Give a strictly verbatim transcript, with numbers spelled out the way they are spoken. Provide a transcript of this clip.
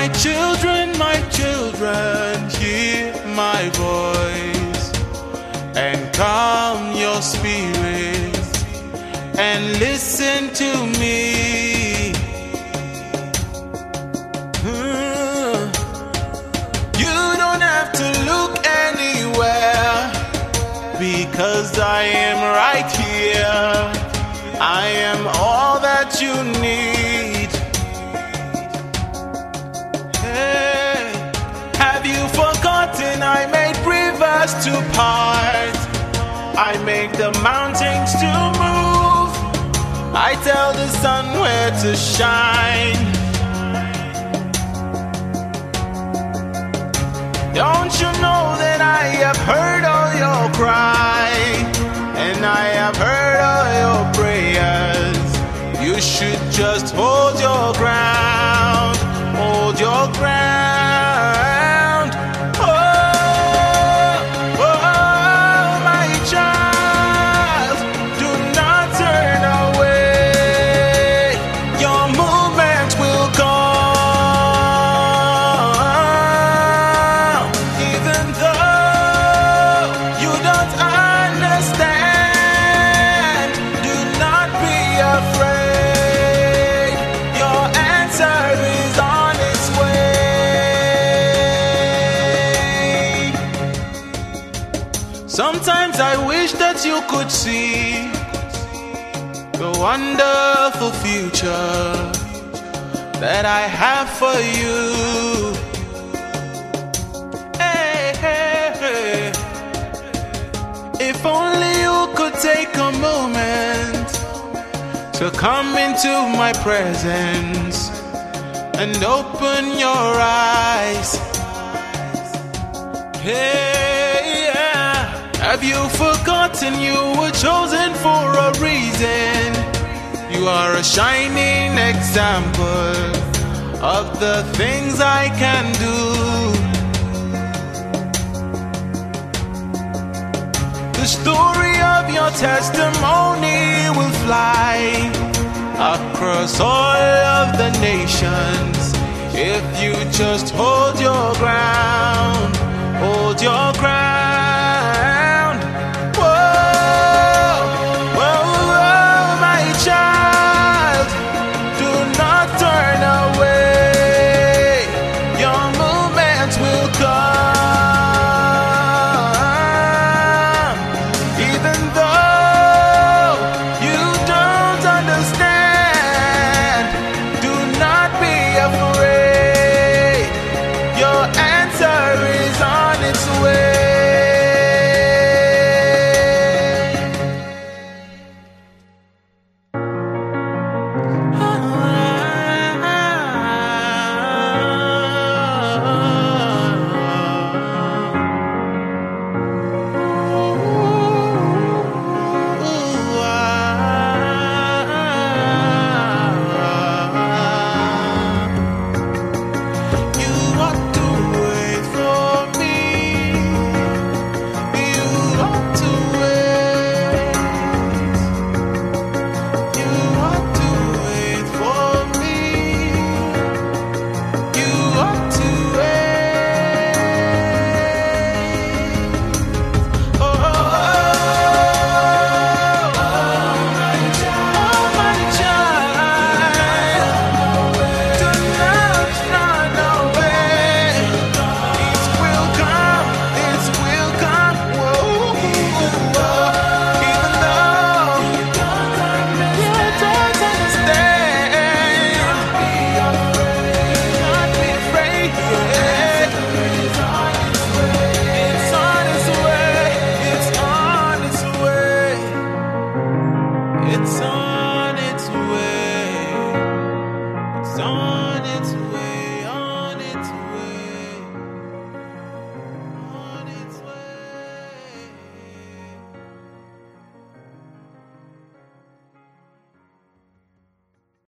My children, my children, hear my voice and calm your spirit and listen to me. Hmm. You don't have to look anywhere, because I am right here. I am all that you need. Hey, have you forgotten I made rivers to part? I make the mountains to move. I tell the sun where to shine. Don't you know that I have heard all your cry, and I have heard all your prayers? You should just hold your ground, hold your ground. Oh, oh, my child, do not turn away. Your movement will come, even though you don't understand. Do not be afraid. Your answer is on its way. Sometimes I wish that you could see the wonderful future that I have for you. Hey, hey, hey. If only you could take a moment to come into my presence and open your eyes. Hey, yeah. Have you forgotten you were chosen for a reason? You are a shining example of the things I can do. The story of your testimony will fly across all of the nations if you just hold your ground, hold your ground.